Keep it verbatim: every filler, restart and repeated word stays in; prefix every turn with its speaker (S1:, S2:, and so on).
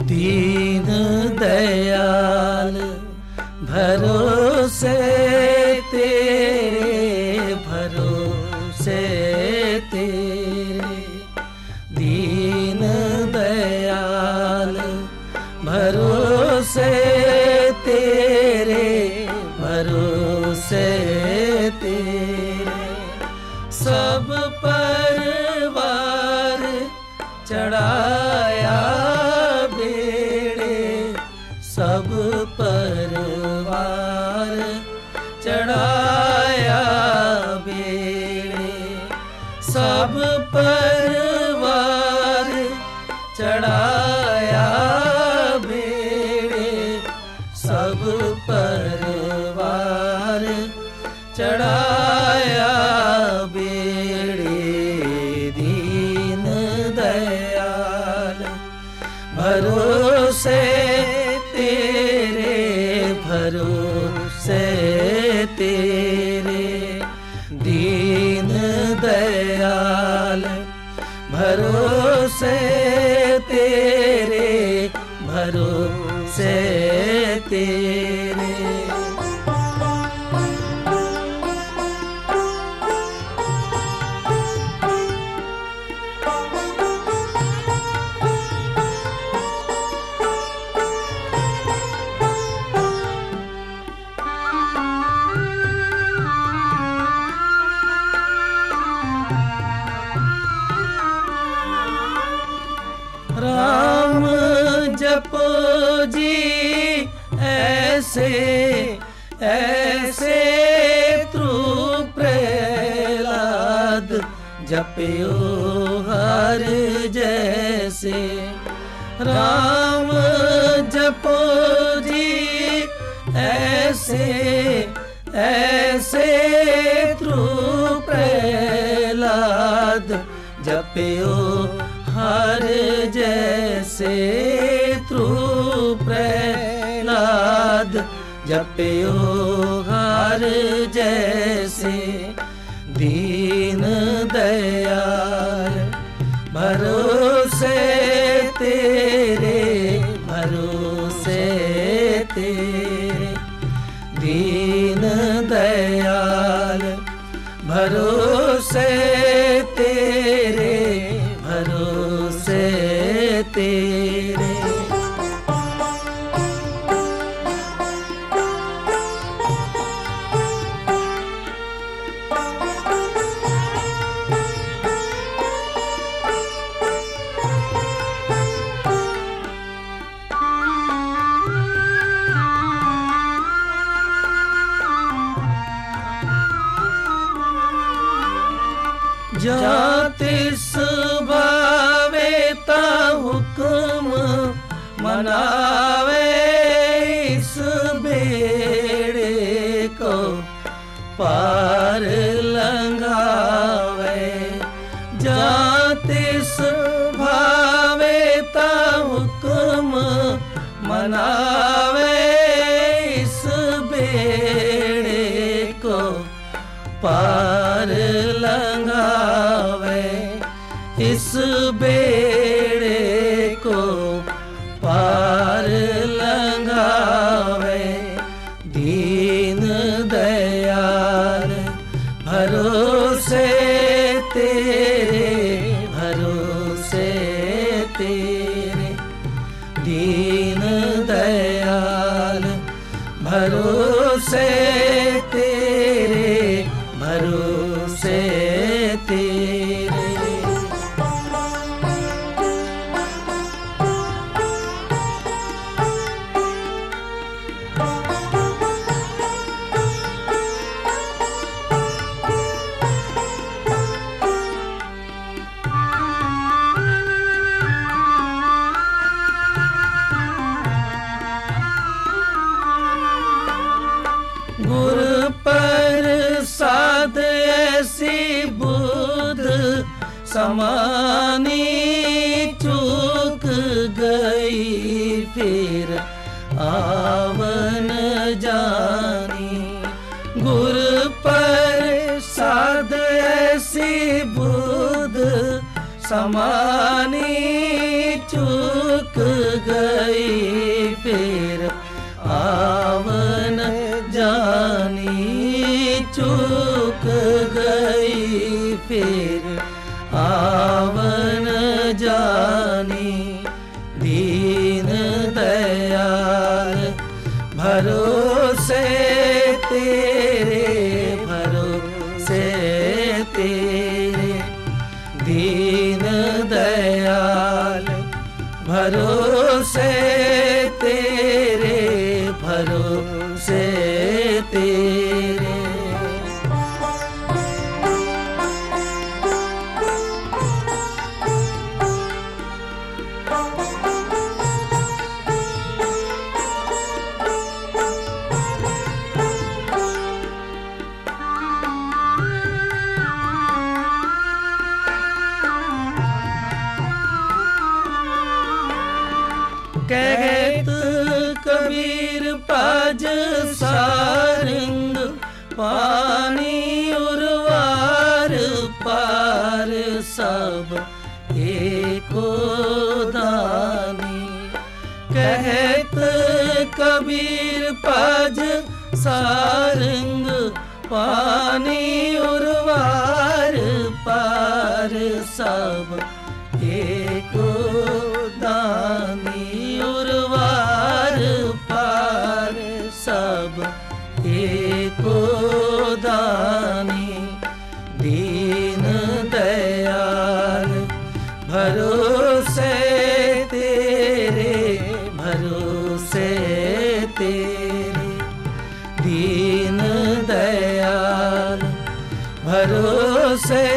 S1: दीन दयाल भरोसे तेरे, भरोसे तेरे। दीन दयाल भरोसे तेरे, भरोसे तेरे। सब परवार चढ़ाया बेड़े, सब परवार चढ़ाया बेड़े। सब परवार चढ़ाया बेड़े, सब परवार चढ़ाया बेड़े। दीन दयाल भरोसे तेरे, भरोसे तेरे। दीन दयाल भरोसे तेरे, भरोसे तेरे। राम जपो जी ऐसे ऐसे, ध्रुव प्रहलाद जपियो हर जैसे। राम जपो जी ऐसे ऐसे, ध्रुव प्रहलाद जपियो हर जैसे। ध्रुव प्रहलाद जपियो हर जैसे। दीन दयाल भरोसे तेरे, भरोसे तेरे। दीन दयाल भरोसे तेरे, भरोसे तेरे। जातिस भावे ता हुक्म मनावे, इस बेड़े को पार लंघावे। जातिस भावे ता हुक्म मनावे, इस बेड़े को पार लंघावे। इस बेड़े को पार लंघावे। दीन दयाल भरोसे तेरे, भरोसे तेरे। दीन दयाल भरोसे तेरे, भरोसे तेरे। गुर प्रसाद ऐसी बुध समानी, चूक गई फिर आवन जानी। गुर प्रसाद ऐसी बुध समानी, चूक गई जानी, दीन दयाल भरोसे तेरे, भरोसे तेरे, दीन दयाल भरोसे तेरे, भरोसे तेरे। कहत कबीर पाज सारंग, पानी उर्वार पार सब एको दानी। कहत कबीर पाज सारंग, पानी उर्वार पार सब एको दानी, उर्वार पार सब एको दानी। दीन दयाल भरोसे तेरे, भरोसे तेरे, दीन दयाल भरोसे